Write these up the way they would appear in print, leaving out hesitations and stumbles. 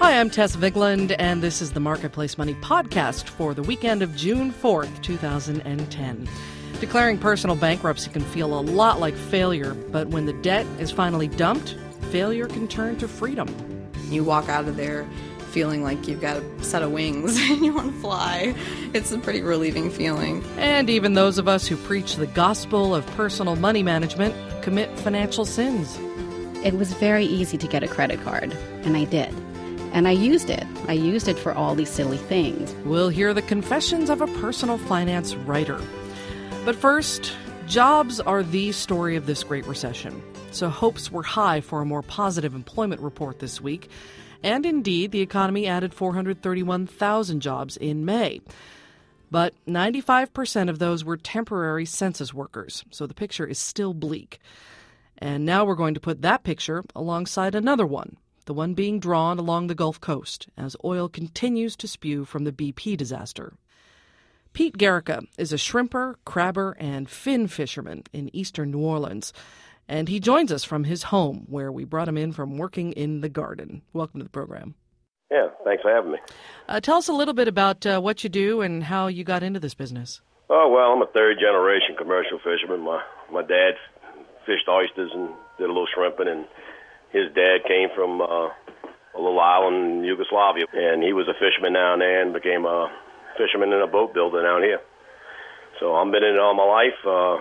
Hi, I'm Tess Vigland, and this is the Marketplace Money podcast for the weekend of June 4th, 2010. Declaring personal bankruptcy can feel a lot like failure, but when the debt is finally dumped, failure can turn to freedom. You walk out of there feeling like you've got a set of wings and you want to fly. It's a pretty relieving feeling. And even those of us who preach the gospel of personal money management commit financial sins. It was very easy to get a credit card, and I did. And I used it. I used it for all these silly things. We'll hear the confessions of a personal finance writer. But first, jobs are the story of this Great Recession. So hopes were high for a more positive employment report this week. And indeed, the economy added 431,000 jobs in May. But 95% of those were temporary census workers, so the picture is still bleak. And now we're going to put that picture alongside another one, the one being drawn along the Gulf Coast as oil continues to spew from the BP disaster. Pete Garrica is a shrimper, crabber, and fin fisherman in eastern New Orleans. And he joins us from his home, where we brought him in from working in the garden. Welcome to the program. Yeah, thanks for having me. Tell us a little bit about what you do and how you got into this business. Oh, well, I'm a third-generation commercial fisherman. My dad fished oysters and did a little shrimping, and his dad came from a little island in Yugoslavia, and he was a fisherman down there and became a fisherman and a boat builder down here. So I've been in it all my life.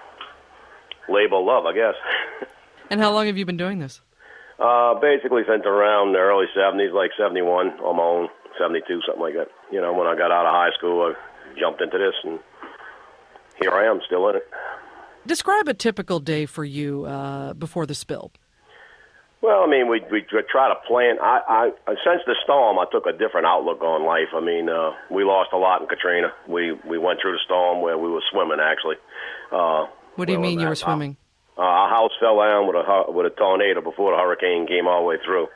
Labor love, I guess. And how long have you been doing this? Basically since around the early 70s, like 71 on my own, 72, something like that. You know, when I got out of high school, I jumped into this, and here I am, still in it. Describe a typical day for you before the spill. Well, I mean, we try to plan. I since the storm, I took a different outlook on life. I mean, we lost a lot in Katrina. We went through the storm where we were swimming, actually. What do you mean you were swimming? Our house fell down with a tornado before the hurricane came all the way through.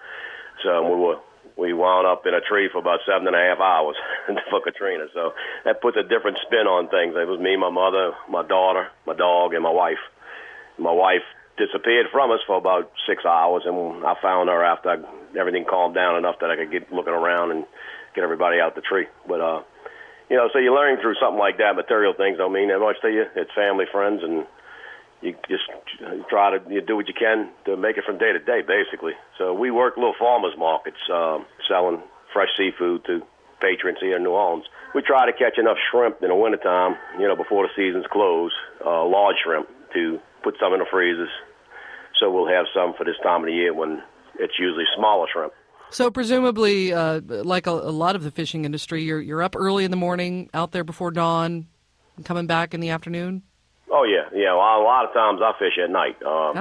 So we wound up in a tree for about 7.5 hours for Katrina. So that puts a different spin on things. It was me, my mother, my daughter, my dog, and my wife. My wife disappeared from us for about 6 hours, and I found her after everything calmed down enough that I could get looking around and get everybody out the tree. But, you know, so you're learning through something like that. Material things don't mean that much to you. It's family, friends, and you just try to do what you can to make it from day to day, basically. So we work little farmers markets, selling fresh seafood to patrons here in New Orleans. We try to catch enough shrimp in the wintertime, you know, before the seasons close, large shrimp, to put some in the freezers. So we'll have some for this time of the year when it's usually smaller shrimp. So presumably, like a lot of the fishing industry, you're up early in the morning, out there before dawn, and coming back in the afternoon? Oh, yeah. Yeah, well, a lot of times I fish at night.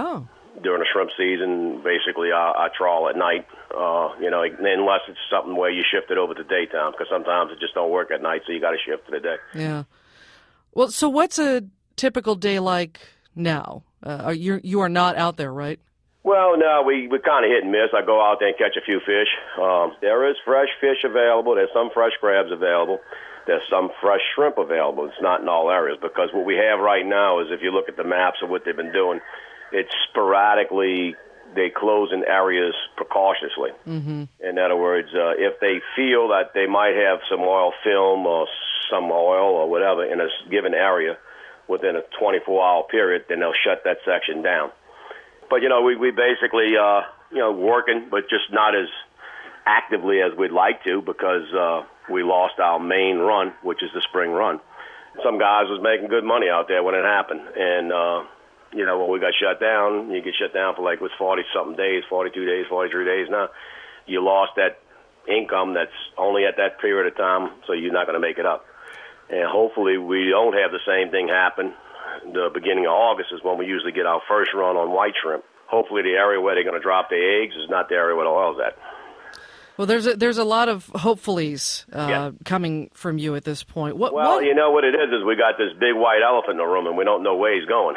During the shrimp season, basically, I trawl at night, you know, unless it's something where you shift it over to daytime, because sometimes it just don't work at night, so you got to shift to the day. Yeah. Well, so what's a typical day like now? You are not out there, right? Well, no, we kind of hit and miss. I go out there and catch a few fish. There is fresh fish available. There's some fresh crabs available. There's some fresh shrimp available. It's not in all areas, because what we have right now is, if you look at the maps of what they've been doing, it's sporadically they close in areas precautiously. Mm-hmm. In other words, if they feel that they might have some oil film or some oil or whatever in a given area within a 24-hour period, then they'll shut that section down. But, you know, we basically, you know, working, but just not as actively as we'd like to, because we lost our main run, which is the spring run. Some guys was making good money out there when it happened. And, you know, when we got shut down, you get shut down for like, 40-something days, 42 days, 43 days now. You lost that income that's only at that period of time, so you're not going to make it up. And hopefully we don't have the same thing happen. The beginning of August is when we usually get our first run on white shrimp. Hopefully the area where they're going to drop their eggs is not the area where the oil's at. Well, there's a lot of hopefullys coming from you at this point. What? You know what it is we got this big white elephant in the room, and we don't know where he's going.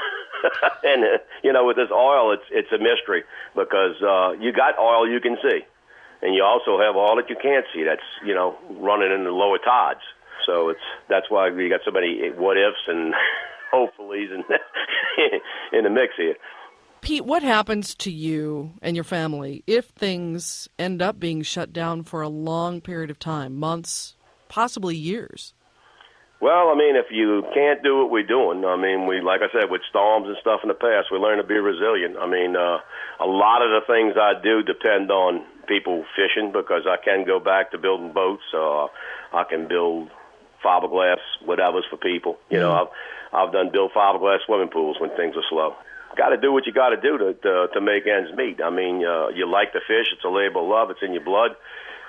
And, you know, with this oil, it's a mystery, because you got oil you can see, and you also have oil that you can't see that's, you know, running in the lower tides. So that's why we got so many what-ifs and hopefullys in the mix here. Pete, what happens to you and your family if things end up being shut down for a long period of time, months, possibly years? Well, I mean, if you can't do what we're doing, I mean, like I said, with storms and stuff in the past, we learn to be resilient. I mean, a lot of the things I do depend on people fishing because I can go back to building boats. I can build fiberglass whatevers for people. You know, I've built fiberglass swimming pools when things are slow. Got to do what you got to do to make ends meet. I mean, you like to fish. It's a labor of love. It's in your blood.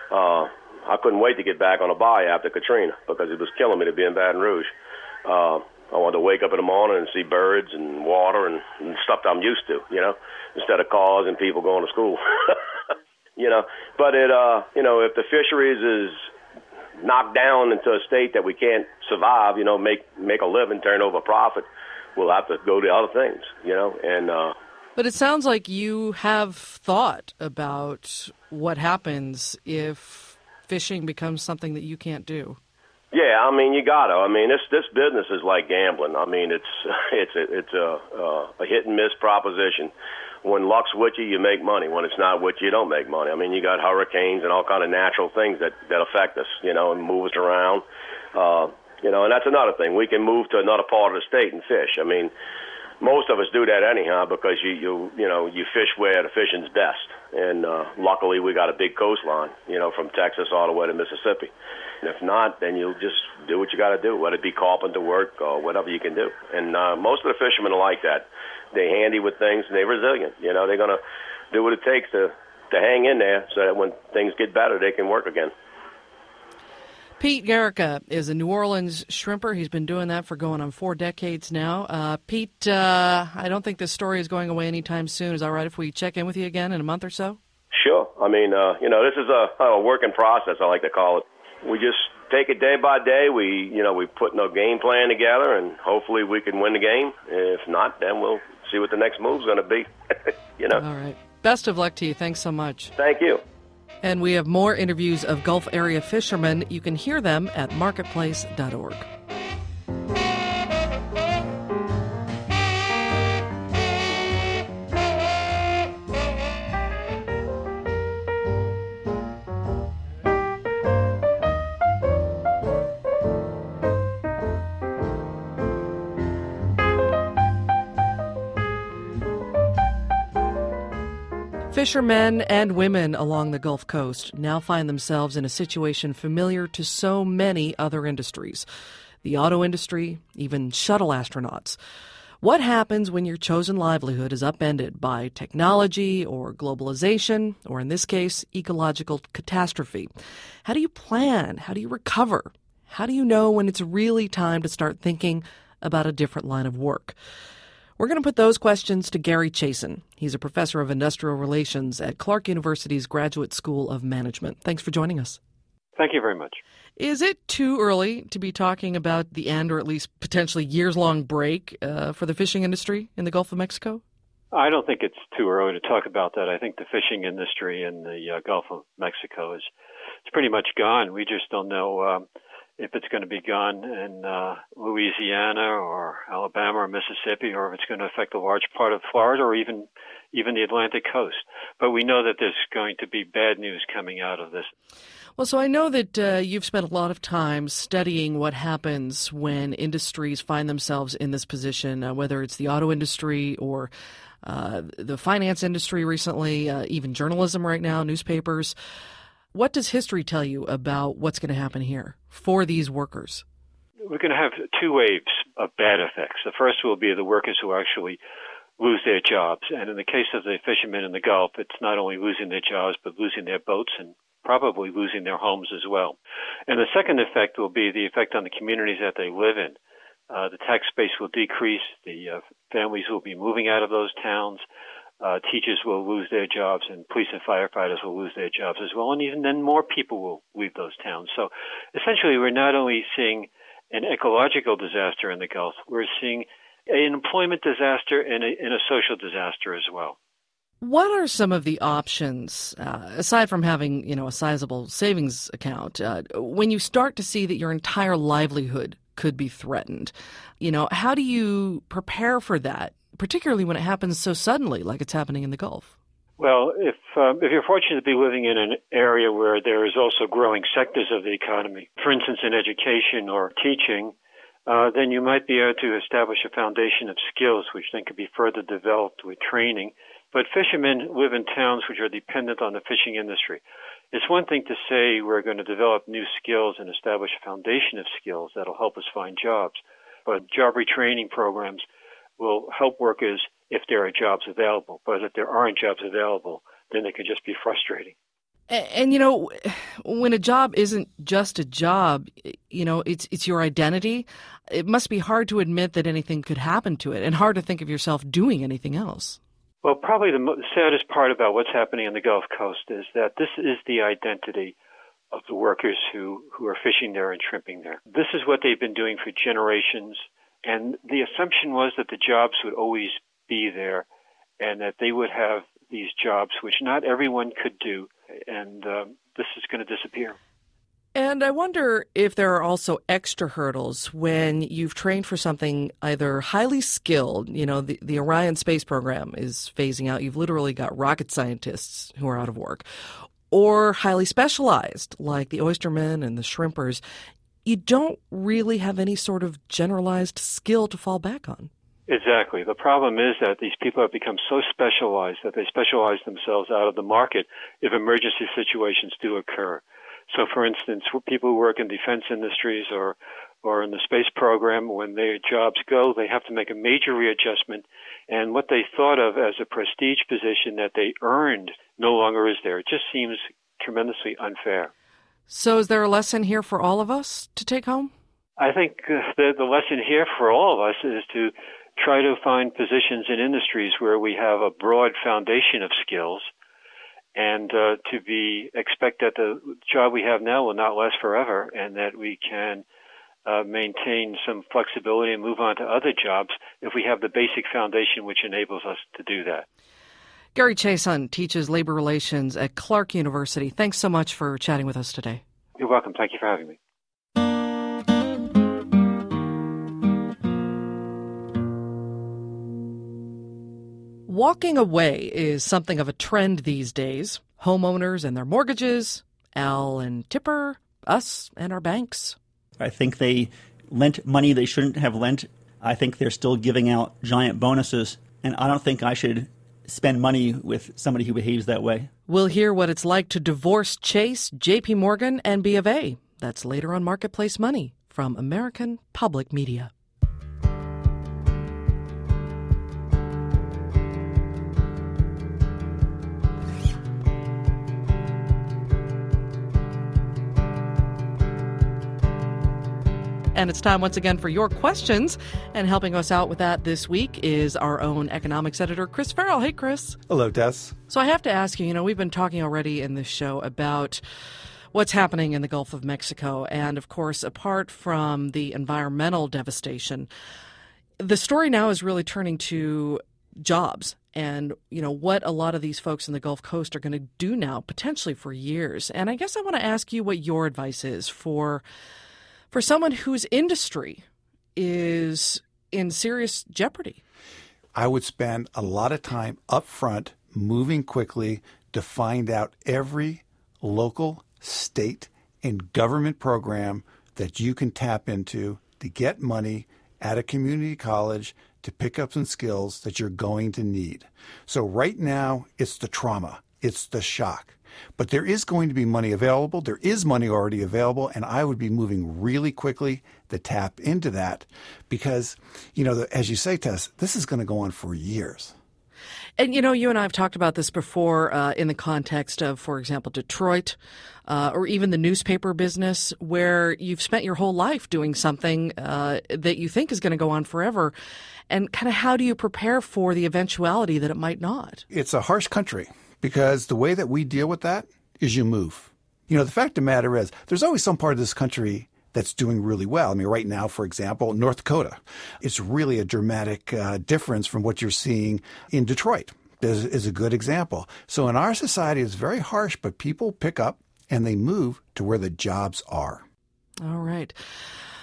I couldn't wait to get back on a bay after Katrina because it was killing me to be in Baton Rouge. I wanted to wake up in the morning and see birds and water and stuff that I'm used to, you know, instead of cars and people going to school. You know, but if the fisheries is knocked down into a state that we can't survive, you know, make a living, turn over a profit, we'll have to go to other things, you know. And but it sounds like you have thought about what happens if fishing becomes something that you can't do. Yeah, I mean, you got to. I mean, this business is like gambling. I mean, it's a hit and miss proposition. When luck's with you, you make money. When it's not with you, you don't make money. I mean, you got hurricanes and all kind of natural things that affect us, you know, and move us around. You know, and that's another thing. We can move to another part of the state and fish. I mean, most of us do that anyhow because you fish where the fishing's best. And luckily we got a big coastline, you know, from Texas all the way to Mississippi. And if not, then you'll just do what you got to do, whether it be carpenter work or whatever you can do. And most of the fishermen are like that. They're handy with things and they're resilient. You know, they're going to do what it takes to hang in there so that when things get better, they can work again. Pete Garrica is a New Orleans shrimper. He's been doing that for going on 4 decades now. Pete, I don't think this story is going away anytime soon. Is that right if we check in with you again in a month or so? Sure. I mean, this is a working process, I like to call it. We just take it day by day. We put no game plan together, and hopefully we can win the game. If not, then we'll see what the next move's going to be. You know. All right. Best of luck to you. Thanks so much. Thank you. And we have more interviews of Gulf area fishermen. You can hear them at marketplace.org. Fishermen and women along the Gulf Coast now find themselves in a situation familiar to so many other industries. The auto industry, even shuttle astronauts. What happens when your chosen livelihood is upended by technology or globalization, or in this case, ecological catastrophe? How do you plan? How do you recover? How do you know when it's really time to start thinking about a different line of work? We're going to put those questions to Gary Chasen. He's a professor of industrial relations at Clark University's Graduate School of Management. Thanks for joining us. Thank you very much. Is it too early to be talking about the end or at least potentially years-long break for the fishing industry in the Gulf of Mexico? I don't think it's too early to talk about that. I think the fishing industry in the Gulf of Mexico is pretty much gone. We just don't know if it's going to be gone in Louisiana or Alabama or Mississippi, or if it's going to affect a large part of Florida or even the Atlantic coast. But we know that there's going to be bad news coming out of this. Well, so I know that you've spent a lot of time studying what happens when industries find themselves in this position, whether it's the auto industry or the finance industry recently, even journalism right now, newspapers. What does history tell you about what's going to happen here for these workers? We're going to have 2 waves of bad effects. The first will be the workers who actually lose their jobs. And in the case of the fishermen in the Gulf, it's not only losing their jobs, but losing their boats and probably losing their homes as well. And the second effect will be the effect on the communities that they live in. The tax base will decrease. The families will be moving out of those towns. Teachers will lose their jobs, and police and firefighters will lose their jobs as well. And even then more people will leave those towns. So essentially, we're not only seeing an ecological disaster in the Gulf, we're seeing an employment disaster and a social disaster as well. What are some of the options, aside from having, a sizable savings account, when you start to see that your entire livelihood could be threatened? How do you prepare for that particularly when it happens so suddenly, like it's happening in the Gulf? Well, if you're fortunate to be living in an area where there is also growing sectors of the economy, for instance, in education or teaching, then you might be able to establish a foundation of skills which then could be further developed with training. But fishermen live in towns which are dependent on the fishing industry. It's one thing to say we're going to develop new skills and establish a foundation of skills that'll help us find jobs. But job retraining programs will help workers if there are jobs available. But if there aren't jobs available, then it can just be frustrating. And when a job isn't just a job, it's your identity. It must be hard to admit that anything could happen to it and hard to think of yourself doing anything else. Well, probably the saddest part about what's happening on the Gulf Coast is that this is the identity of the workers who are fishing there and shrimping there. This is what they've been doing for generations, and the assumption was that the jobs would always be there and that they would have these jobs which not everyone could do, and this is going to disappear. And I wonder if there are also extra hurdles when you've trained for something either highly skilled, the Orion space program is phasing out. You've literally got rocket scientists who are out of work, or highly specialized like the oystermen and the shrimpers. You don't really have any sort of generalized skill to fall back on. Exactly. The problem is that these people have become so specialized that they specialize themselves out of the market if emergency situations do occur. So, for instance, people who work in defense industries or in the space program, when their jobs go, they have to make a major readjustment. And what they thought of as a prestige position that they earned no longer is there. It just seems tremendously unfair. So is there a lesson here for all of us to take home? I think the lesson here for all of us is to try to find positions in industries where we have a broad foundation of skills, and to expect that the job we have now will not last forever, and that we can maintain some flexibility and move on to other jobs if we have the basic foundation which enables us to do that. Gary Chason teaches labor relations at Clark University. Thanks so much for chatting with us today. You're welcome. Thank you for having me. Walking away is something of a trend these days. Homeowners and their mortgages, Al and Tipper, us and our banks. I think they lent money they shouldn't have lent. I think they're still giving out giant bonuses, and I don't think I should spend money with somebody who behaves that way. We'll hear what it's like to divorce Chase, J.P. Morgan, and B of A. That's later on Marketplace Money from American Public Media. And it's time once again for your questions. And helping us out with that this week is our own economics editor, Chris Farrell. Hey, Chris. Hello, Tess. So I have to ask you, we've been talking already in this show about what's happening in the Gulf of Mexico. And, of course, apart from the environmental devastation, the story now is really turning to jobs and, what a lot of these folks in the Gulf Coast are going to do now, potentially for years. And I guess I want to ask you what your advice is for someone whose industry is in serious jeopardy. I would spend a lot of time up front moving quickly to find out every local, state, and government program that you can tap into to get money at a community college to pick up some skills that you're going to need. So right now, it's the trauma. It's the shock. But there is going to be money available. There is money already available, and I would be moving really quickly to tap into that because, as you say, Tess, this is going to go on for years. And, you and I have talked about this before in the context of, for example, Detroit or even the newspaper business where you've spent your whole life doing something that you think is going to go on forever. And kind of how do you prepare for the eventuality that it might not? It's a harsh country. Because the way that we deal with that is you move. The fact of the matter is there's always some part of this country that's doing really well. I mean, right now, for example, North Dakota, it's really a dramatic difference from what you're seeing in Detroit is a good example. So in our society, it's very harsh, but people pick up and they move to where the jobs are. All right.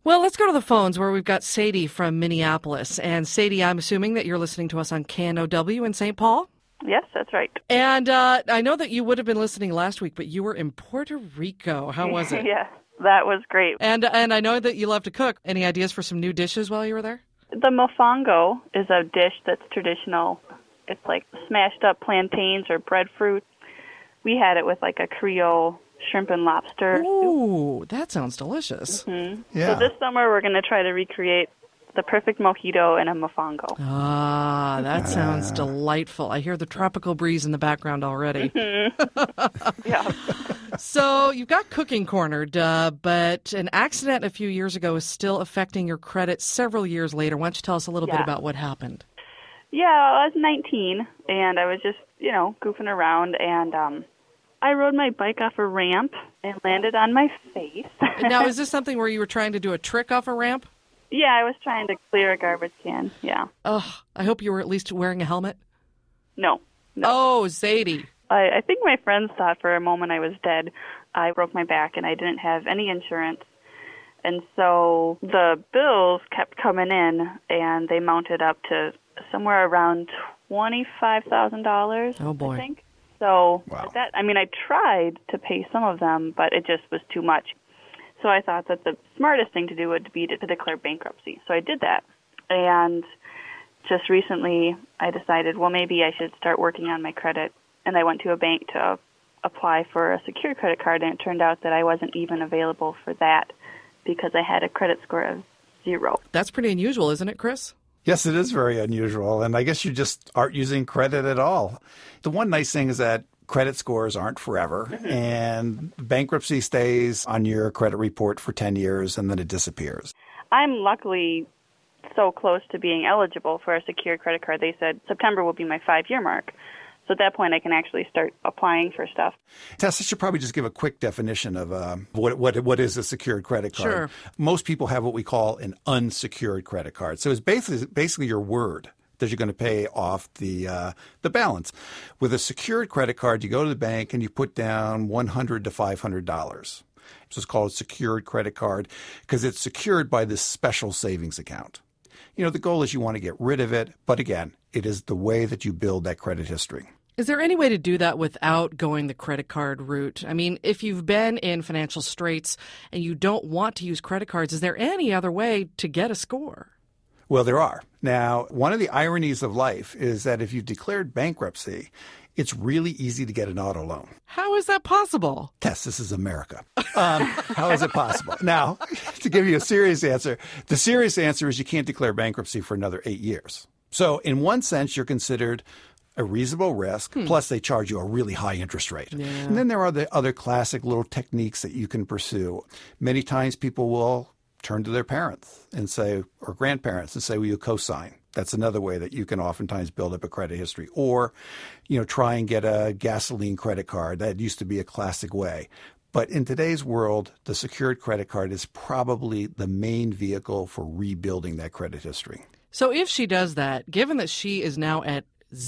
Well, let's go to the phones where we've got Sadie from Minneapolis. And Sadie, I'm assuming that you're listening to us on KNOW in St. Paul? Yes, that's right. And I know that you would have been listening last week, but you were in Puerto Rico. How was it? Yeah, that was great. And I know that you love to cook. Any ideas for some new dishes while you were there? The mofongo is a dish that's traditional. It's like smashed up plantains or breadfruit. We had it with like a Creole shrimp and lobster. Ooh, that sounds delicious. Mm-hmm. Yeah. So this summer we're going to try to recreate the perfect mojito and a mofongo. Ah, that sounds delightful. I hear the tropical breeze in the background already. Yeah. So you've got cooking cornered, but an accident a few years ago is still affecting your credit several years later. Why don't you tell us a little bit about what happened? Yeah, I was 19, and I was just, goofing around, and I rode my bike off a ramp and landed on my face. Now, is this something where you were trying to do a trick off a ramp? Yeah, I was trying to clear a garbage can, yeah. Oh, I hope you were at least wearing a helmet. No. Oh, Zadie. I think my friends thought for a moment I was dead. I broke my back, and I didn't have any insurance. And so the bills kept coming in, and they mounted up to somewhere around $25,000, oh, boy. I think. So wow. I tried to pay some of them, but it just was too much. So I thought that the smartest thing to do would be to declare bankruptcy. So I did that. And just recently I decided, well, maybe I should start working on my credit. And I went to a bank to apply for a secured credit card, and it turned out that I wasn't even available for that because I had a credit score of 0. That's pretty unusual, isn't it, Chris? Yes, it is very unusual. And I guess you just aren't using credit at all. The one nice thing is that credit scores aren't forever, and bankruptcy stays on your credit report for 10 years, and then it disappears. I'm luckily so close to being eligible for a secured credit card. They said September will be my 5-year mark. So at that point, I can actually start applying for stuff. Tess, I should probably just give a quick definition of what is a secured credit card. Sure. Most people have what we call an unsecured credit card. So it's basically your word that you're going to pay off the balance. With a secured credit card, you go to the bank and you put down $100 to $500. So it's called a secured credit card because it's secured by this special savings account. The goal is you want to get rid of it, but again, it is the way that you build that credit history. Is there any way to do that without going the credit card route? I mean, if you've been in financial straits and you don't want to use credit cards, is there any other way to get a score? Well, there are. Now, one of the ironies of life is that if you've declared bankruptcy, it's really easy to get an auto loan. How is that possible? Tess, this is America. How is it possible? Now, to give you a serious answer, the serious answer is you can't declare bankruptcy for another 8 years. So in one sense, you're considered a reasonable risk, plus they charge you a really high interest rate. Yeah. And then there are the other classic little techniques that you can pursue. Many times people will turn to their parents and say, or grandparents and say, will you co-sign? That's another way that you can oftentimes build up a credit history. Or, try and get a gasoline credit card. That used to be a classic way. But in today's world, the secured credit card is probably the main vehicle for rebuilding that credit history. So if she does that, given that she is now at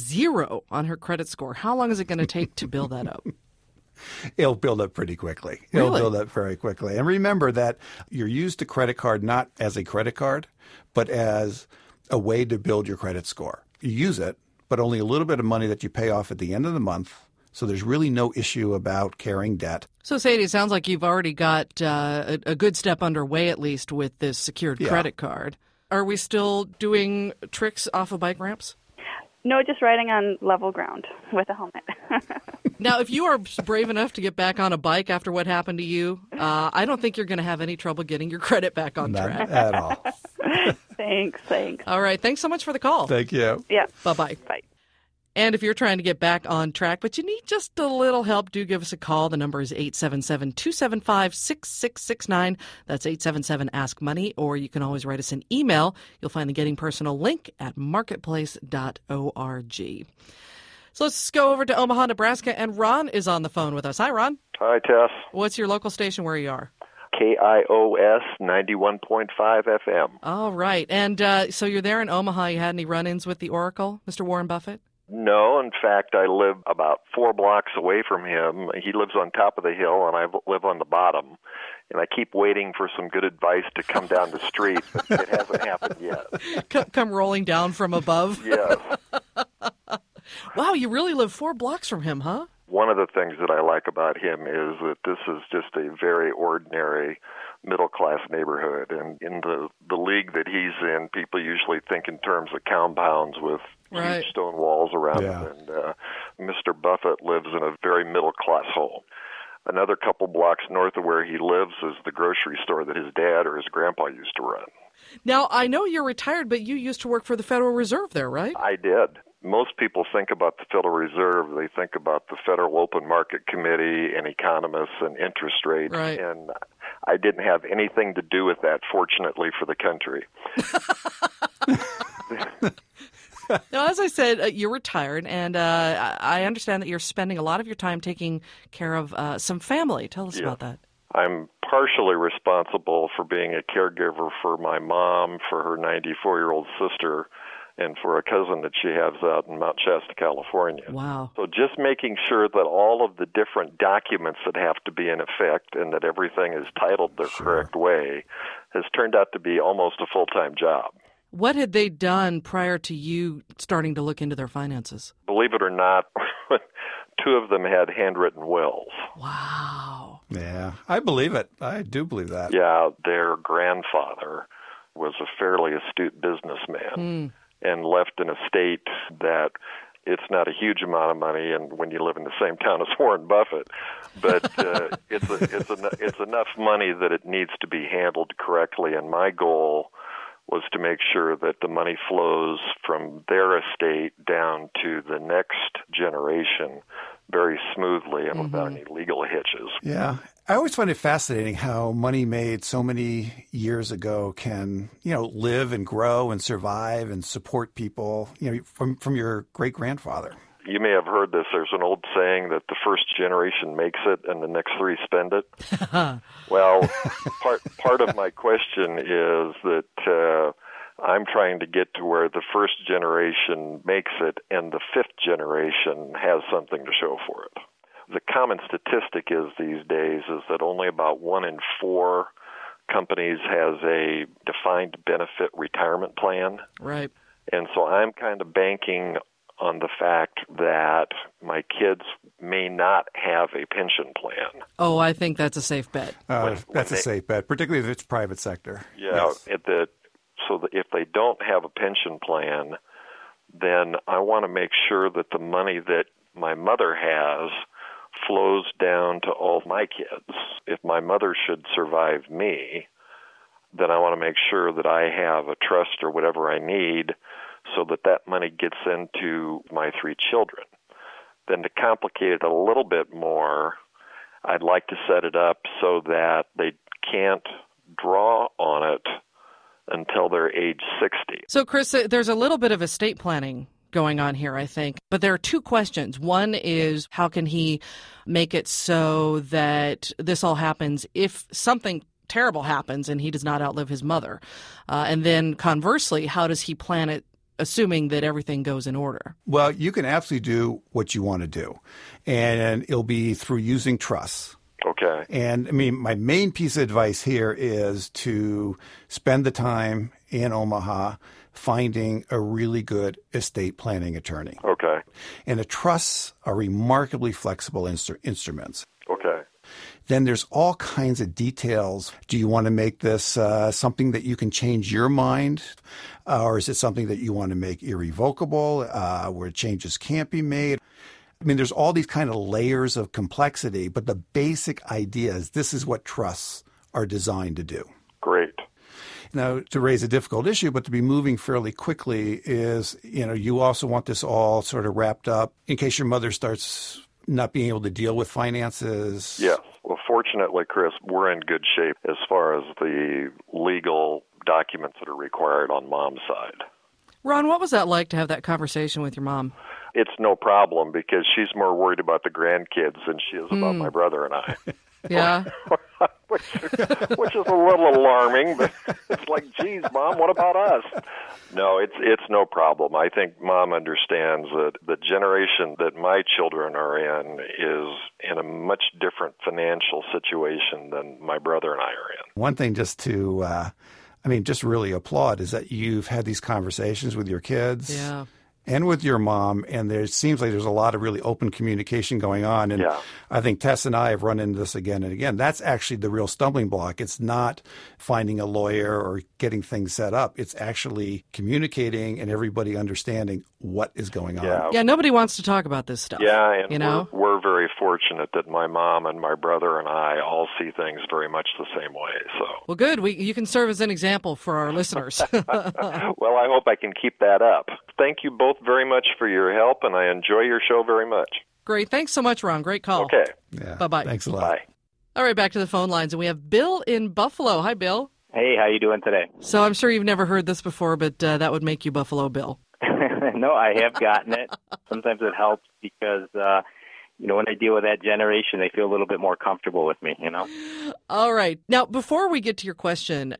0 on her credit score, how long is it going to take to build that up? It'll build up pretty quickly. Really? It'll build up very quickly. And remember that you're used a credit card not as a credit card, but as a way to build your credit score. You use it, but only a little bit of money that you pay off at the end of the month. So there's really no issue about carrying debt. So, Sadie, it sounds like you've already got a good step underway, at least, with this secured credit card. Are we still doing tricks off of bike ramps? No, just riding on level ground with a helmet. Now, if you are brave enough to get back on a bike after what happened to you, I don't think you're going to have any trouble getting your credit back on track. Not at all. Thanks. All right. Thanks so much for the call. Thank you. Yeah. Bye-bye. Bye. And if you're trying to get back on track, but you need just a little help, do give us a call. The number is 877-275-6669. That's 877-ASK-MONEY, or you can always write us an email. You'll find the Getting Personal link at marketplace.org. So let's go over to Omaha, Nebraska, and Ron is on the phone with us. Hi, Ron. Hi, Tess. What's your local station where you are? KIOS 91.5 FM. All right. And so you're there in Omaha. You had any run-ins with the Oracle, Mr. Warren Buffett? No, in fact, I live about 4 blocks away from him. He lives on top of the hill, and I live on the bottom. And I keep waiting for some good advice to come down the street, but it hasn't happened yet. Come rolling down from above? Yes. Wow, you really live 4 blocks from him, huh? One of the things that I like about him is that this is just a very ordinary middle-class neighborhood. And in the league that he's in, people usually think in terms of compounds with huge stone walls around them. And Mr. Buffett lives in a very middle-class home. Another couple blocks north of where he lives is the grocery store that his dad or his grandpa used to run. Now, I know you're retired, but you used to work for the Federal Reserve there, right? I did. Most people think about the Federal Reserve, they think about the Federal Open Market Committee and economists and interest rates. Right. And I didn't have anything to do with that, fortunately for the country. Now, as I said, you're retired, and I understand that you're spending a lot of your time taking care of some family. Tell us about that. I'm partially responsible for being a caregiver for my mom, for her 94-year-old sister, and for a cousin that she has out in Mount Shasta, California. Wow. So just making sure that all of the different documents that have to be in effect and that everything is titled the correct way has turned out to be almost a full-time job. What had they done prior to you starting to look into their finances? Believe it or not, 2 of them had handwritten wills. Wow. Yeah, I believe it. I do believe that. Yeah, their grandfather was a fairly astute businessman and left an estate that it's not a huge amount of money, and when you live in the same town as Warren Buffett, but it's enough money that it needs to be handled correctly. And my goal was to make sure that the money flows from their estate down to the next generation very smoothly and without any legal hitches. Yeah. I always find it fascinating how money made so many years ago can, live and grow and survive and support people, from your great-grandfather. You may have heard this. There's an old saying that the first generation makes it and the next 3 spend it. Well, part of my question is that I'm trying to get to where the first generation makes it and the 5th generation has something to show for it. The common statistic is these days is that only about 1 in 4 companies has a defined benefit retirement plan. Right. And so I'm kind of banking on the fact that my kids may not have a pension plan. Oh, I think that's a safe bet. That's a safe bet, particularly if it's private sector. Yeah, yes. So that if they don't have a pension plan, then I want to make sure that the money that my mother has flows down to all my kids. If my mother should survive me, then I want to make sure that I have a trust or whatever I need so that that money gets into my 3 children. Then to complicate it a little bit more, I'd like to set it up so that they can't draw on it until they're age 60. So, Chris, there's a little bit of estate planning going on here, I think. But there are 2 questions. One is, how can he make it so that this all happens if something terrible happens and he does not outlive his mother? And then conversely, how does he plan it, assuming that everything goes in order? Well, you can absolutely do what you want to do. And it'll be through using trusts. Okay. And, my main piece of advice here is to spend the time in Omaha finding a really good estate planning attorney. Okay. And the trusts are remarkably flexible instruments. Okay. Then there's all kinds of details. Do you want to make this something that you can change your mind? Or is it something that you want to make irrevocable, where changes can't be made? There's all these kind of layers of complexity, but the basic idea is this is what trusts are designed to do. Great. Now, to raise a difficult issue, but to be moving fairly quickly is, you also want this all sort of wrapped up in case your mother starts not being able to deal with finances. Yeah. Well, fortunately, Chris, we're in good shape as far as the legal documents that are required on Mom's side. Ron, what was that like to have that conversation with your mom? It's no problem because she's more worried about the grandkids than she is about my brother and I. Yeah. which is a little alarming, but it's like, geez, Mom, what about us? No, it's no problem. I think Mom understands that the generation that my children are in is in a much different financial situation than my brother and I are in. One thing just to, just really applaud is that you've had these conversations with your kids. Yeah. And with your mom, and there seems like there's a lot of really open communication going on. And I think Tess and I have run into this again and again. That's actually the real stumbling block. It's not finding a lawyer or getting things set up. It's actually communicating and everybody understanding what is going on. Yeah, nobody wants to talk about this stuff. Yeah, and we're very fortunate that my mom and my brother and I all see things very much the same way. So, well, good. You can serve as an example for our listeners. Well, I hope I can keep that up. Thank you both very much for your help, and I enjoy your show very much. Great. Thanks so much, Ron. Great call. Okay. Yeah. Bye-bye. Thanks a lot. Bye. All right, back to the phone lines, and we have Bill in Buffalo. Hi, Bill. Hey, how you doing today? So I'm sure you've never heard this before, but that would make you Buffalo Bill. No, I have gotten it. Sometimes it helps because, when I deal with that generation, they feel a little bit more comfortable with me, All right. Now, before we get to your question,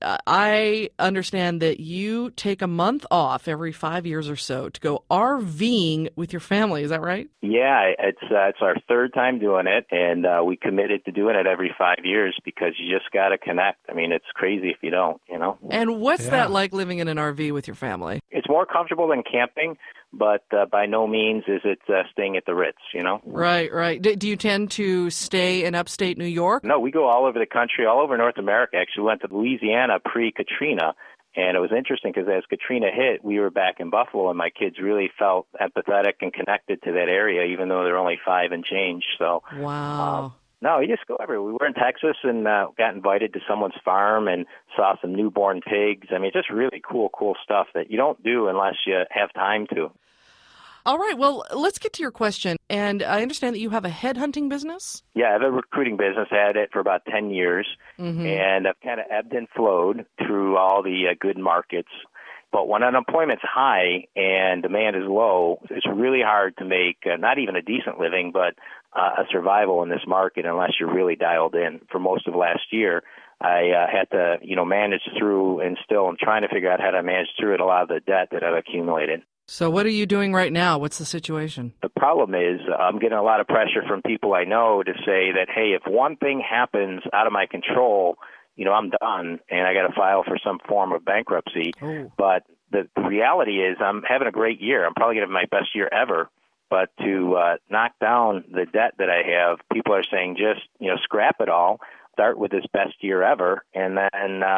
I understand that you take a month off every 5 years or so to go RVing with your family. Is that right? Yeah, it's our third time doing it, and we committed to doing it every 5 years because you just got to connect. I mean, it's crazy if you don't, And what's that like living in an RV with your family? It's more comfortable than camping, but by no means is it staying at the Ritz, Right. Do you tend to stay in upstate New York? No, we go all over the country, all over North America. Actually, we went to Louisiana pre-Katrina, and it was interesting because as Katrina hit, we were back in Buffalo, and my kids really felt empathetic and connected to that area, even though they're only 5 and change. So, wow. No, you just go everywhere. We were in Texas and got invited to someone's farm and saw some newborn pigs. I mean, just really cool stuff that you don't do unless you have time to. All right. Well, let's get to your question. And I understand that you have a headhunting business? Yeah, I have a recruiting business. I had it for about 10 years. Mm-hmm. And I've kind of ebbed and flowed through all the good markets. But when unemployment's high and demand is low, it's really hard to make not even a decent living, but a survival in this market unless you're really dialed in. For most of last year, I had to, manage through, and still I'm trying to figure out how to manage through it, a lot of the debt that I've accumulated. So what are you doing right now? What's the situation? The problem is I'm getting a lot of pressure from people I know to say that, hey, if one thing happens out of my control, I'm done, and I got to file for some form of bankruptcy. Oh. But the reality is I'm having a great year. I'm probably going to have my best year ever. But to knock down the debt that I have, people are saying just, scrap it all, start with this best year ever, and then,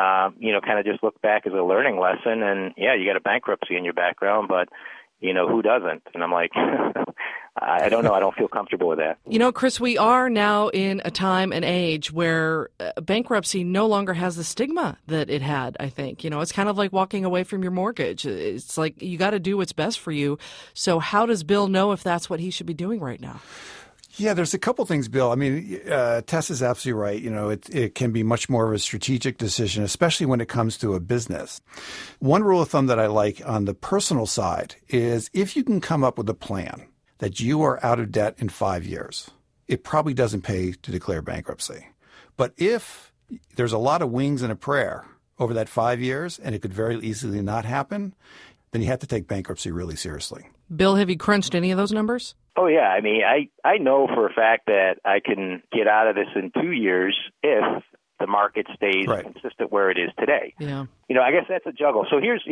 kind of just look back as a learning lesson. And, yeah, you got a bankruptcy in your background, but, who doesn't? And I'm like, I don't know. I don't feel comfortable with that. Chris, we are now in a time and age where bankruptcy no longer has the stigma that it had, I think. It's kind of like walking away from your mortgage. It's like you got to do what's best for you. So how does Bill know if that's what he should be doing right now? Yeah, there's a couple things, Bill. I mean, Tess is absolutely right. It can be much more of a strategic decision, especially when it comes to a business. One rule of thumb that I like on the personal side is if you can come up with a plan that you are out of debt in 5 years, it probably doesn't pay to declare bankruptcy. But if there's a lot of wings and a prayer over that 5 years, and it could very easily not happen, then you have to take bankruptcy really seriously. Bill, have you crunched any of those numbers? Oh, yeah. I mean, I know for a fact that I can get out of this in 2 years if the market stays consistent where it is today. Yeah. I guess that's a juggle. So here's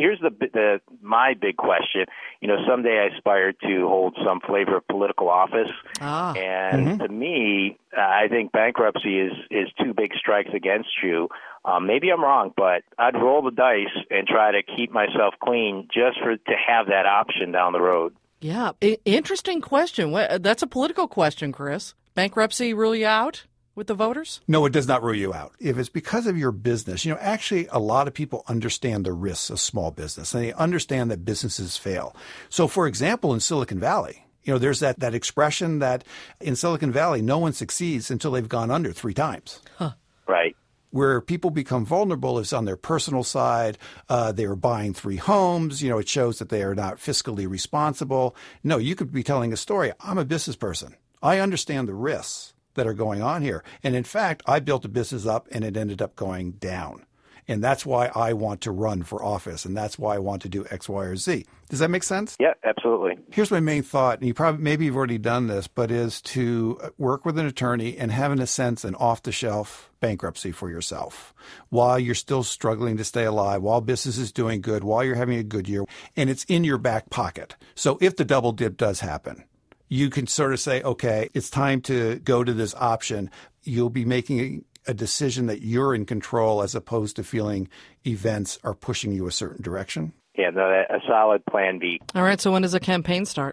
my big question. Someday I aspire to hold some flavor of political office. And to me, I think bankruptcy is 2 big strikes against you. Maybe I'm wrong, but I'd roll the dice and try to keep myself clean just to have that option down the road. Yeah. Interesting question. That's a political question, Chris. Bankruptcy rule you out with the voters? No, it does not rule you out. If it's because of your business, actually a lot of people understand the risks of small business, and they understand that businesses fail. So, for example, in Silicon Valley, there's that expression that in Silicon Valley, no one succeeds until they've gone under 3 times. Huh. Right. Where people become vulnerable is on their personal side. They are buying 3 homes. It shows that they are not fiscally responsible. No, you could be telling a story. I'm a business person. I understand the risks that are going on here. And in fact, I built a business up and it ended up going down. And that's why I want to run for office. And that's why I want to do X, Y, or Z. Does that make sense? Yeah, absolutely. Here's my main thought, and maybe you've already done this, but is to work with an attorney and have, in a sense, an off-the-shelf bankruptcy for yourself while you're still struggling to stay alive, while business is doing good, while you're having a good year, and it's in your back pocket. So if the double dip does happen, you can sort of say, okay, it's time to go to this option. You'll be making a decision that you're in control as opposed to feeling events are pushing you a certain direction. Yeah, no, a solid plan B. All right, so when does the campaign start?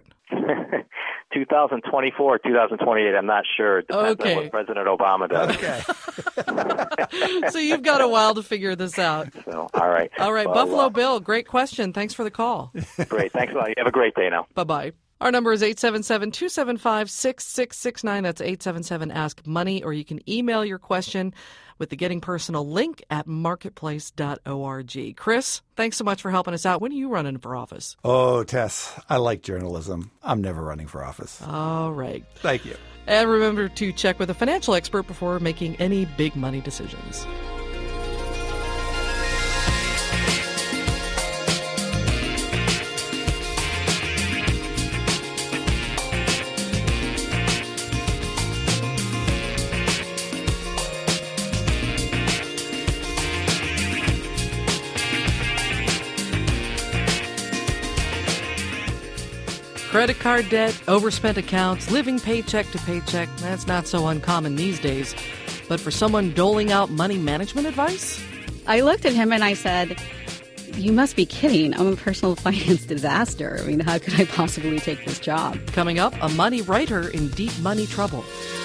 2024, 2028, I'm not sure. It depends on what President Obama does. Okay. So you've got a while to figure this out. So, all right. All right, well, Buffalo Bill, great question. Thanks for the call. Great. Thanks a lot. You have a great day now. Bye-bye. Our number is 877-275-6669. That's 877-ASK-MONEY, or you can email your question with the Getting Personal link at marketplace.org. Chris, thanks so much for helping us out. When are you running for office? Oh, Tess, I like journalism. I'm never running for office. All right. Thank you. And remember to check with a financial expert before making any big money decisions. Credit card debt, overspent accounts, living paycheck to paycheck, that's not so uncommon these days. But for someone doling out money management advice? I looked at him and I said, you must be kidding. I'm a personal finance disaster. I mean, how could I possibly take this job? Coming up, a money writer in deep money trouble.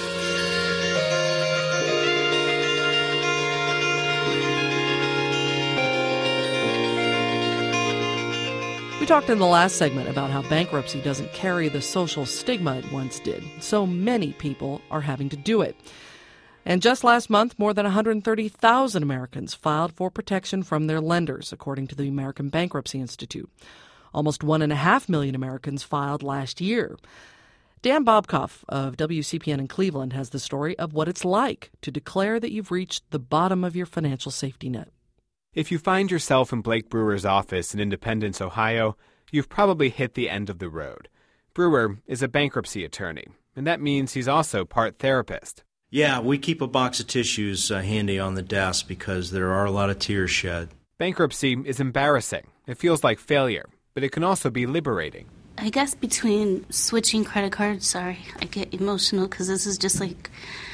We talked in the last segment about how bankruptcy doesn't carry the social stigma it once did. So many people are having to do it. And just last month, more than 130,000 Americans filed for protection from their lenders, according to the American Bankruptcy Institute. Almost 1.5 million Americans filed last year. Dan Bobkoff of WCPN in Cleveland has the story of what it's like to declare that you've reached the bottom of your financial safety net. If you find yourself in Blake Brewer's office in Independence, Ohio, you've probably hit the end of the road. Brewer is a bankruptcy attorney, and that means he's also part therapist. Yeah, we keep a box of tissues handy on the desk because there are a lot of tears shed. Bankruptcy is embarrassing. It feels like failure, but it can also be liberating. I guess between switching credit cards, I get emotional because this is just like,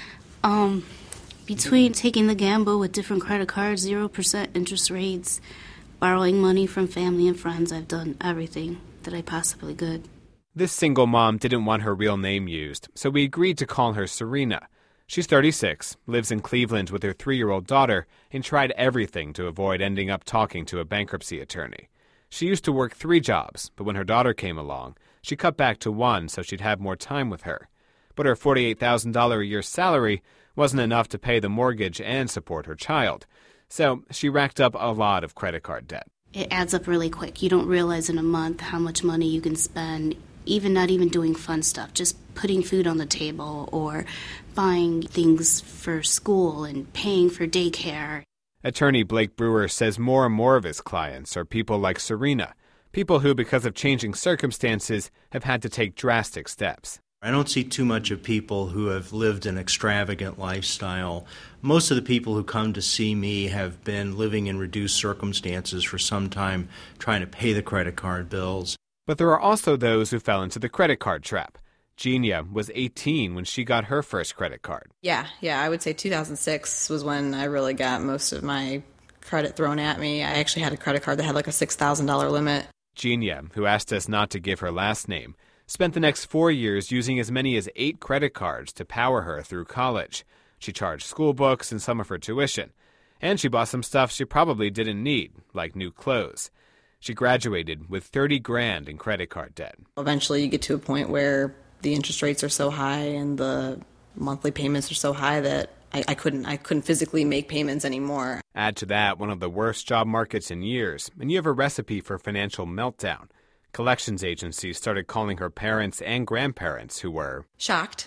between taking the gamble with different credit cards, 0% interest rates, borrowing money from family and friends, I've done everything that I possibly could. This single mom didn't want her real name used, so we agreed to call her Serena. She's 36, lives in Cleveland with her 3-year-old daughter, and tried everything to avoid ending up talking to a bankruptcy attorney. She used to work 3 jobs, but when her daughter came along, she cut back to 1 so she'd have more time with her. But her $48,000 a year salary wasn't enough to pay the mortgage and support her child, so she racked up a lot of credit card debt. It adds up really quick. You don't realize in a month how much money you can spend, not even doing fun stuff, just putting food on the table or buying things for school and paying for daycare. Attorney Blake Brewer says more and more of his clients are people like Serena, people who, because of changing circumstances, have had to take drastic steps. I don't see too much of people who have lived an extravagant lifestyle. Most of the people who come to see me have been living in reduced circumstances for some time, trying to pay the credit card bills. But there are also those who fell into the credit card trap. Genia was 18 when she got her first credit card. Yeah, I would say 2006 was when I really got most of my credit thrown at me. I actually had a credit card that had like a $6,000 limit. Genia, who asked us not to give her last name, spent the next 4 years using as many as 8 credit cards to power her through college. She charged school books and some of her tuition. And she bought some stuff she probably didn't need, like new clothes. She graduated with $30,000 in credit card debt. Eventually you get to a point where the interest rates are so high and the monthly payments are so high that I couldn't physically make payments anymore. Add to that one of the worst job markets in years, and you have a recipe for financial meltdown. collections agencies started calling her parents and grandparents who were shocked.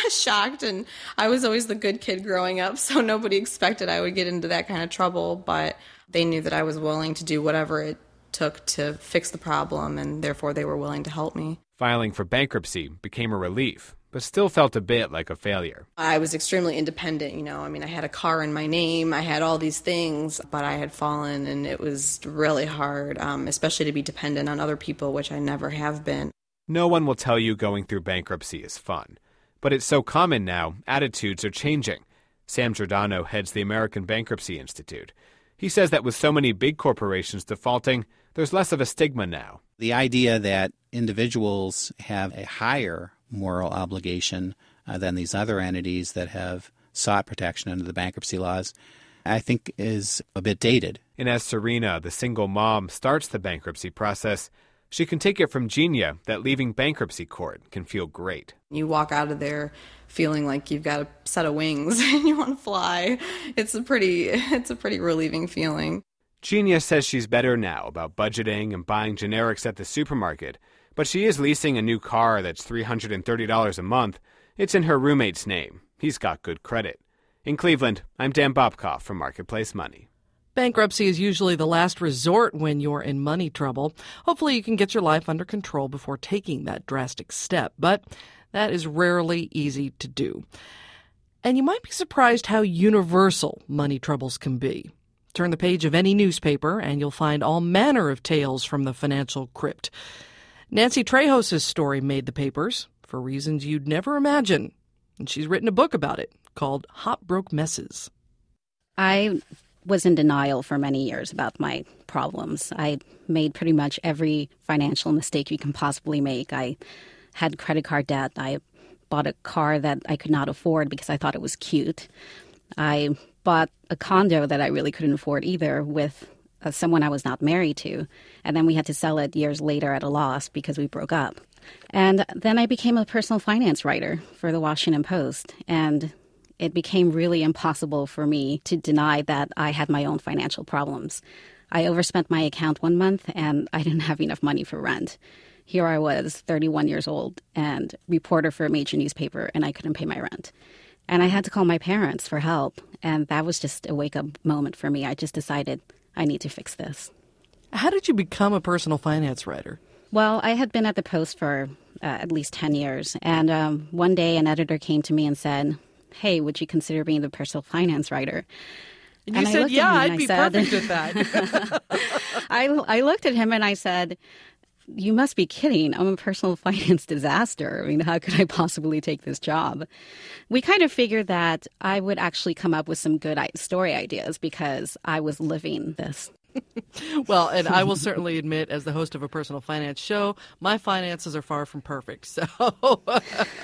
And I was always the good kid growing up, so nobody expected I would get into that kind of trouble, but they knew that I was willing to do whatever it took to fix the problem, and therefore they were willing to help me. Filing for bankruptcy became a relief, but still felt a bit like a failure. I was extremely independent, I had a car in my name, I had all these things, but I had fallen, and it was really hard, especially to be dependent on other people, which I never have been. No one will tell you going through bankruptcy is fun, but it's so common now, attitudes are changing. Sam Giordano heads the American Bankruptcy Institute. He says that with so many big corporations defaulting, there's less of a stigma now. The idea that individuals have a higher moral obligation than these other entities that have sought protection under the bankruptcy laws, I think is a bit dated. And as Serena, the single mom, starts the bankruptcy process, she can take it from Genia that leaving bankruptcy court can feel great. You walk out of there feeling like you've got a set of wings and you want to fly. It's a pretty relieving feeling. Genia says she's better now about budgeting and buying generics at the supermarket, but she is leasing a new car that's $330 a month. It's in her roommate's name. He's got good credit. In Cleveland, I'm Dan Bobkoff from Marketplace Money. Bankruptcy is usually the last resort when you're in money trouble. Hopefully you can get your life under control before taking that drastic step, but that is rarely easy to do. And you might be surprised how universal money troubles can be. Turn the page of any newspaper and you'll find all manner of tales from the financial crypt. Nancy Trejos' story made the papers for reasons you'd never imagine, and she's written a book about it called Hot Broke Messes. I was in denial for many years about my problems. I made pretty much every financial mistake you can possibly make. I had credit card debt. I bought a car that I could not afford because I thought it was cute. I bought a condo that I really couldn't afford either with someone I was not married to. And then we had to sell it years later at a loss because we broke up. And then I became a personal finance writer for the Washington Post. And it became really impossible for me to deny that I had my own financial problems. I overspent my account one month and I didn't have enough money for rent. Here I was, 31 years old and reporter for a major newspaper, and I couldn't pay my rent. And I had to call my parents for help. And that was just a wake-up moment for me. I just decided I need to fix this. How did you become a personal finance writer? Well, I had been at the Post for at least 10 years. And one day an editor came to me and said, "Hey, would you consider being the personal finance writer?" And you said, yeah, I'd be perfect at that. I looked at him and I said, "You must be kidding. I'm a personal finance disaster. I mean, how could I possibly take this job?" We kind of figured that I would actually come up with some good story ideas because I was living this. Well, and I will certainly admit, as the host of a personal finance show, my finances are far from perfect. So, but,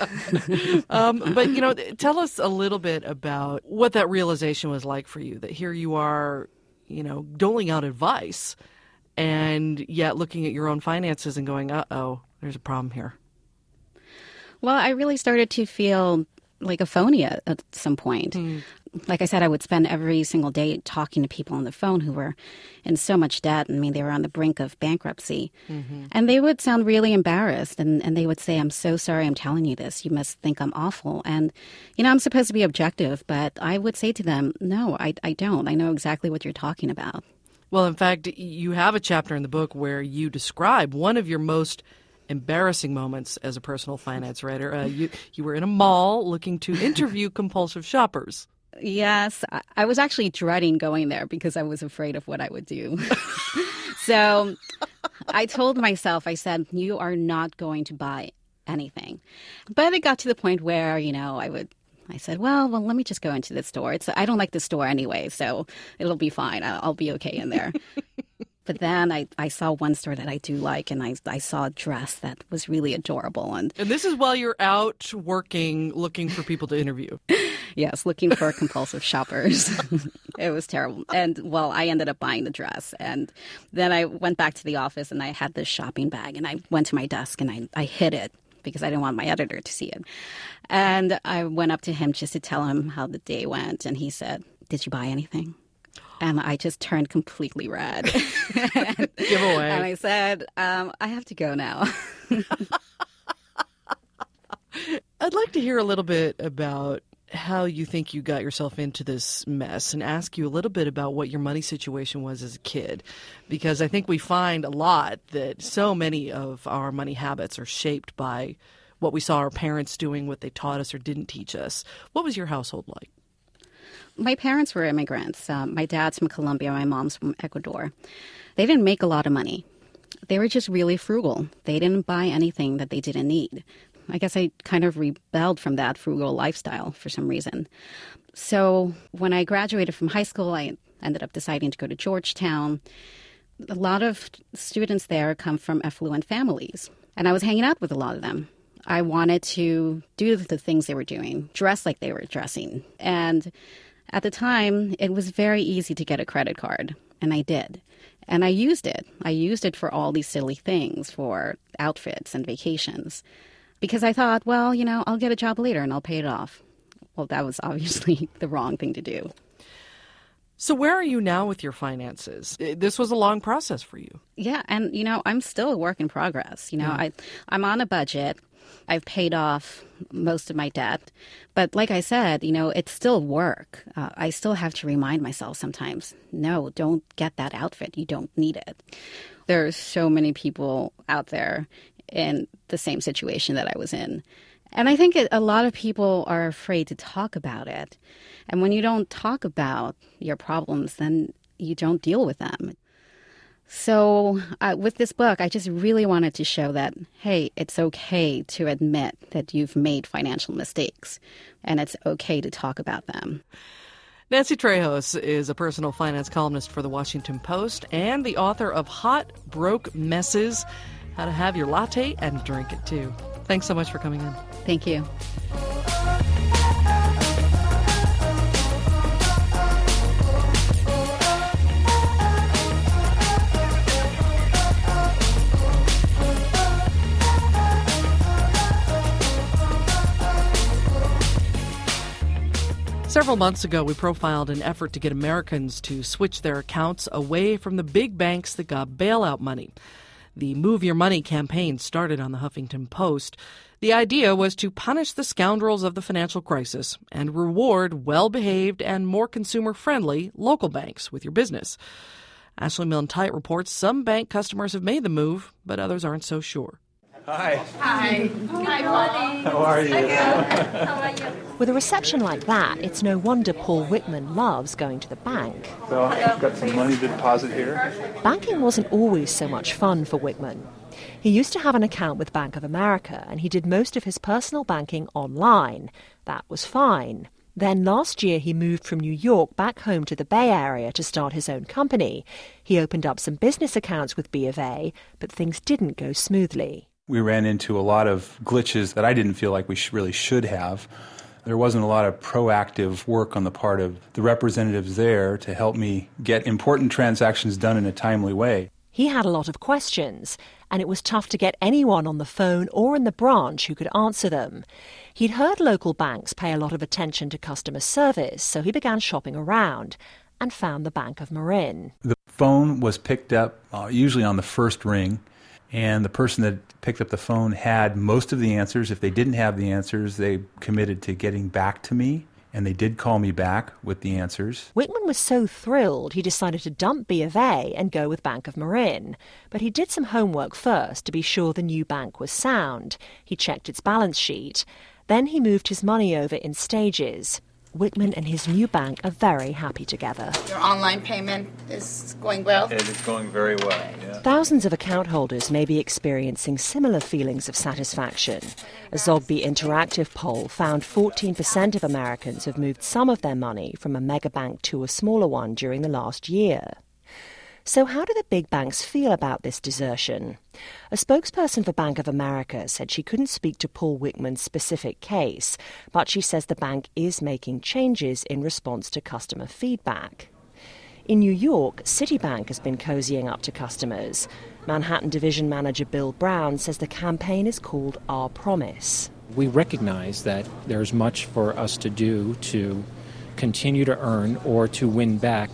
tell us a little bit about what that realization was like for you, that here you are, doling out advice, and yet looking at your own finances and going, uh-oh, there's a problem here. Well, I really started to feel like a phony at some point. Like I said, I would spend every single day talking to people on the phone who were in so much debt. I mean, they were on the brink of bankruptcy. Mm-hmm. And they would sound really embarrassed. And they would say, "I'm so sorry I'm telling you this. You must think I'm awful." And, I'm supposed to be objective, but I would say to them, "No, I don't. I know exactly what you're talking about." Well, in fact, you have a chapter in the book where you describe one of your most embarrassing moments as a personal finance writer. You were in a mall looking to interview compulsive shoppers. Yes, I was actually dreading going there because I was afraid of what I would do. So I told myself, I said, "You are not going to buy anything." But it got to the point where, I said, well, let me just go into the store. I don't like the store anyway, so it'll be fine. I'll be okay in there. But then I saw one store that I do like, and I saw a dress that was really adorable. And this is while you're out working, looking for people to interview. Yes, looking for compulsive shoppers. It was terrible. And, well, I ended up buying the dress. And then I went back to the office, and I had this shopping bag, and I went to my desk, and I hid it because I didn't want my editor to see it. And I went up to him just to tell him how the day went, and he said, "Did you buy anything?" And I just turned completely red. Giveaway. And I said, I have to go now. I'd like to hear a little bit about how you think you got yourself into this mess and ask you a little bit about what your money situation was as a kid, because I think we find a lot that so many of our money habits are shaped by what we saw our parents doing, what they taught us or didn't teach us. What was your household like? My parents were immigrants. My dad's from Colombia, my mom's from Ecuador. They didn't make a lot of money. They were just really frugal. They didn't buy anything that they didn't need. I guess I kind of rebelled from that frugal lifestyle for some reason. So when I graduated from high school, I ended up deciding to go to Georgetown. A lot of students there come from affluent families, and I was hanging out with a lot of them. I wanted to do the things they were doing, dress like they were dressing. And at the time, it was very easy to get a credit card, and I did. And I used it. I used it for all these silly things, for outfits and vacations. Because I thought, well, I'll get a job later and I'll pay it off. Well, that was obviously the wrong thing to do. So where are you now with your finances? This was a long process for you. Yeah, and, I'm still a work in progress. I'm on a budget. I've paid off most of my debt. But like I said, it's still work. I still have to remind myself sometimes, no, don't get that outfit. You don't need it. There are so many people out there in the same situation that I was in. And I think a lot of people are afraid to talk about it. And when you don't talk about your problems, then you don't deal with them. So with this book, I just really wanted to show that, hey, it's okay to admit that you've made financial mistakes, and it's okay to talk about them. Nancy Trejos is a personal finance columnist for The Washington Post and the author of Hot Broke Messes, How to Have Your Latte and Drink It Too. Thanks so much for coming in. Thank you. Several months ago, we profiled an effort to get Americans to switch their accounts away from the big banks that got bailout money. The Move Your Money campaign started on the Huffington Post. The idea was to punish the scoundrels of the financial crisis and reward well-behaved and more consumer-friendly local banks with your business. Ashley Milne-Tite reports some bank customers have made the move, but others aren't so sure. Hi. Hi. Hi, Polly. How are you? How are you? With a reception like that, it's no wonder Paul Whitman loves going to the bank. So I've got some money to deposit here. Banking wasn't always so much fun for Whitman. He used to have an account with Bank of America, and he did most of his personal banking online. That was fine. Then last year he moved from New York back home to the Bay Area to start his own company. He opened up some business accounts with B of A, but things didn't go smoothly. We ran into a lot of glitches that I didn't feel like we really should have. There wasn't a lot of proactive work on the part of the representatives there to help me get important transactions done in a timely way. He had a lot of questions, and it was tough to get anyone on the phone or in the branch who could answer them. He'd heard local banks pay a lot of attention to customer service, so he began shopping around and found the Bank of Marin. The phone was picked up usually on the first ring, and the person that picked up the phone had most of the answers. If they didn't have the answers, they committed to getting back to me, and they did call me back with the answers. Whitman was so thrilled he decided to dump B of A and go with Bank of Marin. But he did some homework first to be sure the new bank was sound. He checked its balance sheet. Then he moved his money over in stages. Whitman and his new bank are very happy together. Your online payment is going well? It is going very well, yeah. Thousands of account holders may be experiencing similar feelings of satisfaction. A Zogby Interactive poll found 14% of Americans have moved some of their money from a mega bank to a smaller one during the last year. So how do the big banks feel about this desertion? A spokesperson for Bank of America said she couldn't speak to Paul Whitman's specific case, but she says the bank is making changes in response to customer feedback. In New York, Citibank has been cozying up to customers. Manhattan Division Manager Bill Brown says the campaign is called Our Promise. We recognize that there's much for us to do to continue to earn or to win back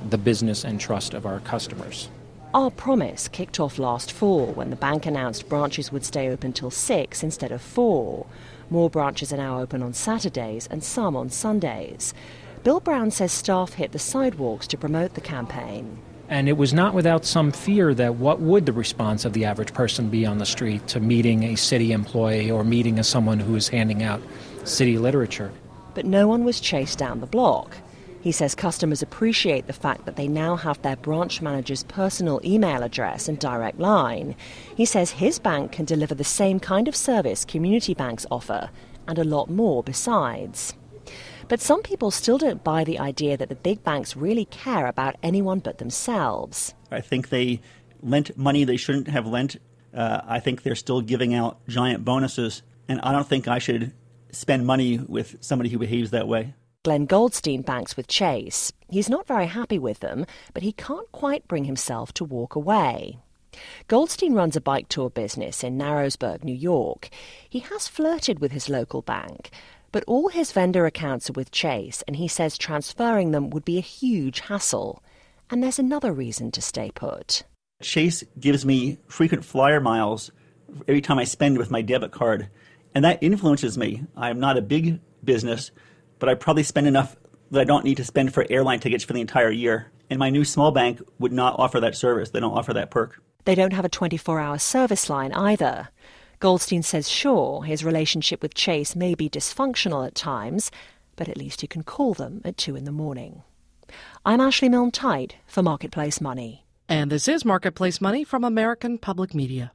the business and trust of our customers. Our Promise kicked off last fall when the bank announced branches would stay open till 6 instead of 4. More branches are now open on Saturdays and some on Sundays. Bill Brown says staff hit the sidewalks to promote the campaign. And it was not without some fear that what would the response of the average person be on the street to meeting a city employee or meeting someone who is handing out city literature. But no one was chased down the block. He says customers appreciate the fact that they now have their branch manager's personal email address and direct line. He says his bank can deliver the same kind of service community banks offer, and a lot more besides. But some people still don't buy the idea that the big banks really care about anyone but themselves. I think they lent money they shouldn't have lent. I think they're still giving out giant bonuses, and I don't think I should spend money with somebody who behaves that way. Glenn Goldstein banks with Chase. He's not very happy with them, but he can't quite bring himself to walk away. Goldstein runs a bike tour business in Narrowsburg, New York. He has flirted with his local bank, but all his vendor accounts are with Chase, and he says transferring them would be a huge hassle. And there's another reason to stay put. Chase gives me frequent flyer miles every time I spend with my debit card, and that influences me. I'm not a big business, but I probably spend enough that I don't need to spend for airline tickets for the entire year. And my new small bank would not offer that service. They don't offer that perk. They don't have a 24-hour service line either. Goldstein says, sure, his relationship with Chase may be dysfunctional at times, but at least you can call them at 2 a.m. I'm Ashley Milne-Tite for Marketplace Money. And this is Marketplace Money from American Public Media.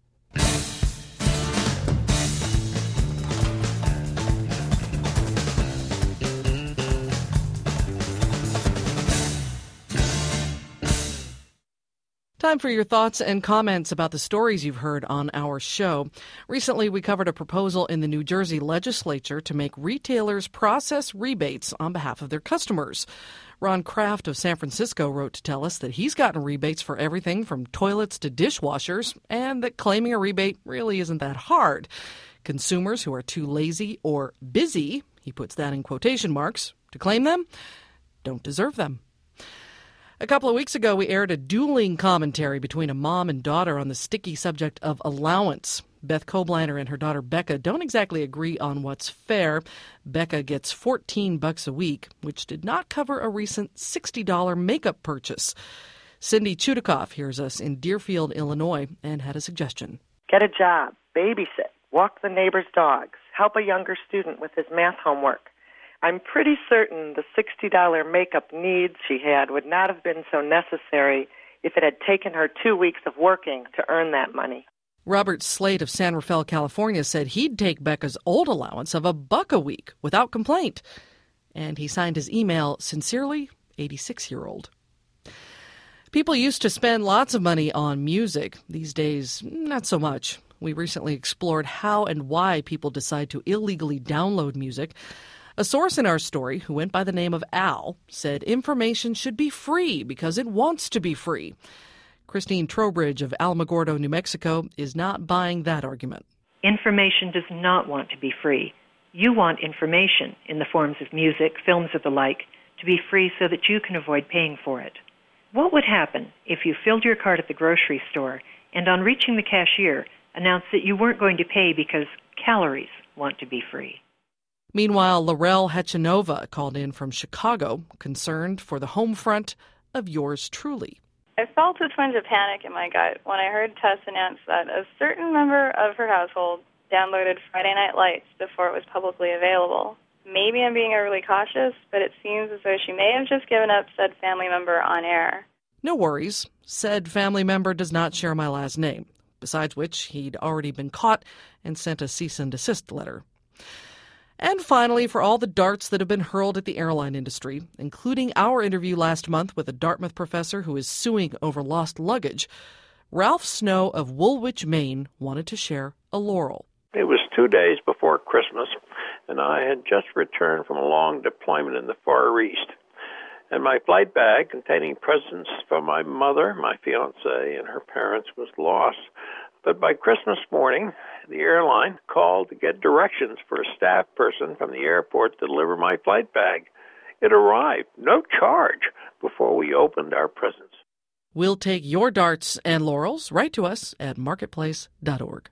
Time for your thoughts and comments about the stories you've heard on our show. Recently, we covered a proposal in the New Jersey legislature to make retailers process rebates on behalf of their customers. Ron Kraft of San Francisco wrote to tell us that he's gotten rebates for everything from toilets to dishwashers, and that claiming a rebate really isn't that hard. Consumers who are too lazy or busy, he puts that in quotation marks, to claim them, don't deserve them. A couple of weeks ago, we aired a dueling commentary between a mom and daughter on the sticky subject of allowance. Beth Kobliner and her daughter Becca don't exactly agree on what's fair. Becca gets $14 a week, which did not cover a recent $60 makeup purchase. Cindy Chudikoff hears us in Deerfield, Illinois, and had a suggestion. Get a job, babysit, walk the neighbor's dogs, help a younger student with his math homework. I'm pretty certain the $60 makeup needs she had would not have been so necessary if it had taken her 2 weeks of working to earn that money. Robert Slate of San Rafael, California, said he'd take Becca's old allowance of $1 a week without complaint. And he signed his email, sincerely, 86-year-old. People used to spend lots of money on music. These days, not so much. We recently explored how and why people decide to illegally download music. A source in our story, who went by the name of Al, said information should be free because it wants to be free. Christine Trowbridge of Alamogordo, New Mexico, is not buying that argument. Information does not want to be free. You want information in the forms of music, films, or the like to be free so that you can avoid paying for it. What would happen if you filled your cart at the grocery store and on reaching the cashier announced that you weren't going to pay because calories want to be free? Meanwhile, Laurel Hechanova called in from Chicago, concerned for the home front of Yours Truly. I felt a twinge of panic in my gut when I heard Tess announce that a certain member of her household downloaded Friday Night Lights before it was publicly available. Maybe I'm being overly cautious, but it seems as though she may have just given up said family member on air. No worries. Said family member does not share my last name, besides which he'd already been caught and sent a cease and desist letter. And finally, for all the darts that have been hurled at the airline industry, including our interview last month with a Dartmouth professor who is suing over lost luggage, Ralph Snow of Woolwich, Maine, wanted to share a laurel. It was 2 days before Christmas, and I had just returned from a long deployment in the Far East. And my flight bag containing presents for my mother, my fiancée, and her parents was lost. But by Christmas morning, the airline called to get directions for a staff person from the airport to deliver my flight bag. It arrived, no charge, before we opened our presents. We'll take your darts and laurels. Write to us at marketplace.org.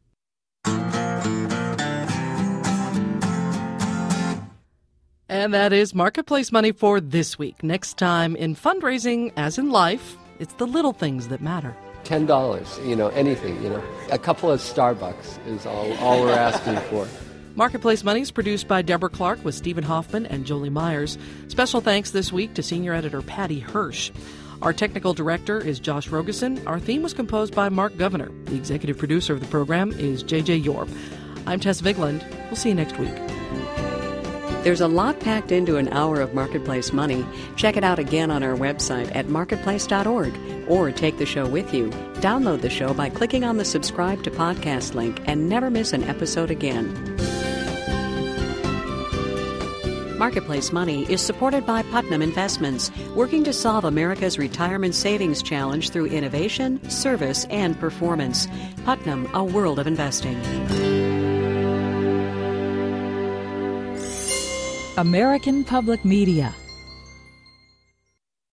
And that is Marketplace Money for this week. Next time, in fundraising, as in life, it's the little things that matter. $10, anything, A couple of Starbucks is all we're asking for. Marketplace Money is produced by Deborah Clark with Stephen Hoffman and Jolie Myers. Special thanks this week to senior editor Patty Hirsch. Our technical director is Josh Rogerson. Our theme was composed by Mark Governor. The executive producer of the program is J.J. Yorb. I'm Tess Vigland. We'll see you next week. There's a lot packed into an hour of Marketplace Money. Check it out again on our website at marketplace.org or take the show with you. Download the show by clicking on the subscribe to podcast link and never miss an episode again. Marketplace Money is supported by Putnam Investments, working to solve America's retirement savings challenge through innovation, service, and performance. Putnam, a world of investing. American Public Media